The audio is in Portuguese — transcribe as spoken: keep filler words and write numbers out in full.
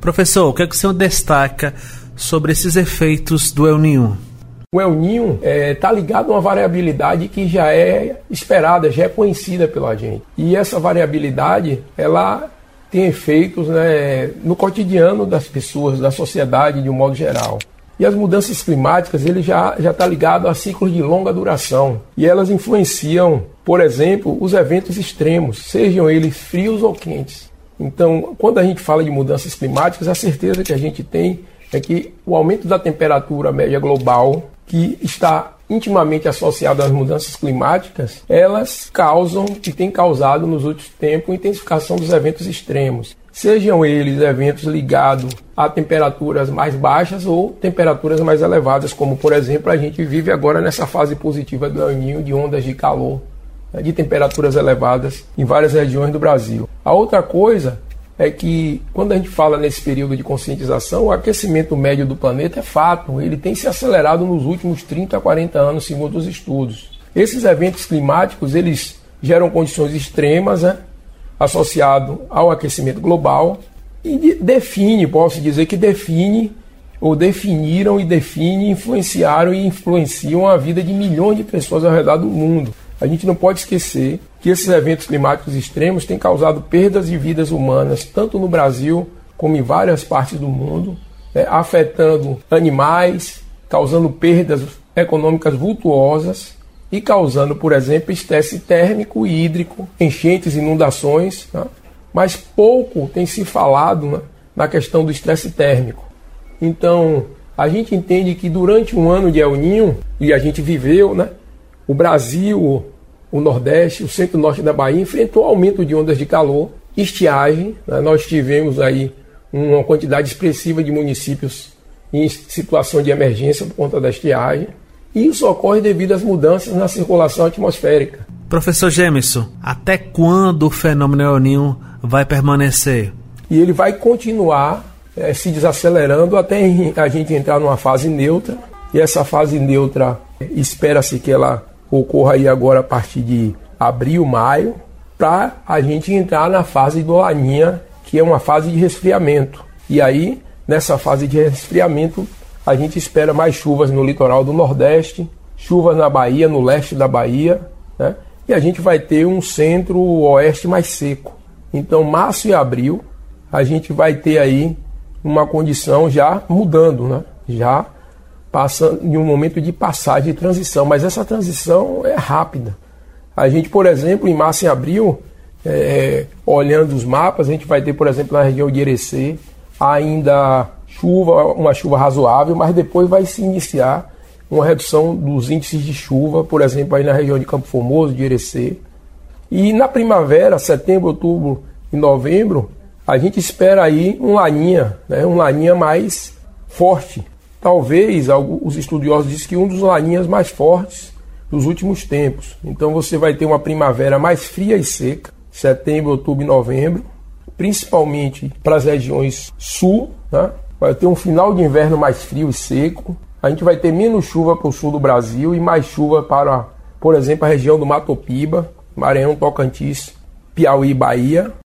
Professor, o que é que o senhor destaca sobre esses efeitos do El Niño? O El Niño está é, ligado a uma variabilidade que já é esperada, já é conhecida pela gente. E essa variabilidade, ela tem efeitos, né, no cotidiano das pessoas, da sociedade de um modo geral. E as mudanças climáticas, ele já já está ligado a ciclos de longa duração. E elas influenciam, por exemplo, os eventos extremos, sejam eles frios ou quentes. Então, quando a gente fala de mudanças climáticas, a certeza que a gente tem é que o aumento da temperatura média global, que está intimamente associado às mudanças climáticas, elas causam e têm causado nos últimos tempos a intensificação dos eventos extremos. Sejam eles eventos ligados a temperaturas mais baixas ou temperaturas mais elevadas, como, por exemplo, a gente vive agora nessa fase positiva do El Niño, de ondas de calor, né, de temperaturas elevadas em várias regiões do Brasil. A outra coisa é que, quando a gente fala nesse período de conscientização, o aquecimento médio do planeta é fato, ele tem se acelerado nos últimos trinta a quarenta anos, segundo os estudos. Esses eventos climáticos, eles geram condições extremas, né, associado ao aquecimento global e define, posso dizer que define, ou definiram e definem, influenciaram e influenciam a vida de milhões de pessoas ao redor do mundo. A gente não pode esquecer que esses eventos climáticos extremos têm causado perdas de vidas humanas, tanto no Brasil como em várias partes do mundo, né, afetando animais, causando perdas econômicas vultuosas, e causando, por exemplo, estresse térmico e hídrico, enchentes, inundações, né? Mas pouco tem se falado, né, na questão do estresse térmico. Então, a gente entende que durante um ano de El Niño, e a gente viveu, né, o Brasil, o Nordeste, o centro-norte da Bahia enfrentou aumento de ondas de calor, estiagem, né? Nós tivemos aí uma quantidade expressiva de municípios em situação de emergência por conta da estiagem. E isso ocorre devido às mudanças na circulação atmosférica. Professor Gemerson, até quando o fenômeno El Niño vai permanecer? E ele vai continuar é, se desacelerando até a gente entrar numa fase neutra. E essa fase neutra, espera-se que ela ocorra aí agora a partir de abril, maio, para a gente entrar na fase do Laninha, que é uma fase de resfriamento. E aí, nessa fase de resfriamento, a gente espera mais chuvas no litoral do Nordeste, chuvas na Bahia, no leste da Bahia, né? E a gente vai ter um centro-oeste mais seco. Então, março e abril, a gente vai ter aí uma condição já mudando, né? Já passando em um momento de passagem, de transição. Mas essa transição é rápida. A gente, por exemplo, em março e abril, é, olhando os mapas, a gente vai ter, por exemplo, na região de Irecê, ainda chuva, uma chuva razoável, mas depois vai se iniciar uma redução dos índices de chuva, por exemplo, aí na região de Campo Formoso, de Irecê. E na primavera, setembro, outubro e novembro, a gente espera aí um laninha, né, um laninha mais forte. Talvez, os estudiosos dizem que um dos laninhas mais fortes dos últimos tempos. Então você vai ter uma primavera mais fria e seca, setembro, outubro e novembro, principalmente para as regiões sul, né? Vai ter um final de inverno mais frio e seco. A gente vai ter menos chuva para o sul do Brasil e mais chuva para, por exemplo, a região do Mato Piba, Maranhão, Tocantins, Piauí e Bahia.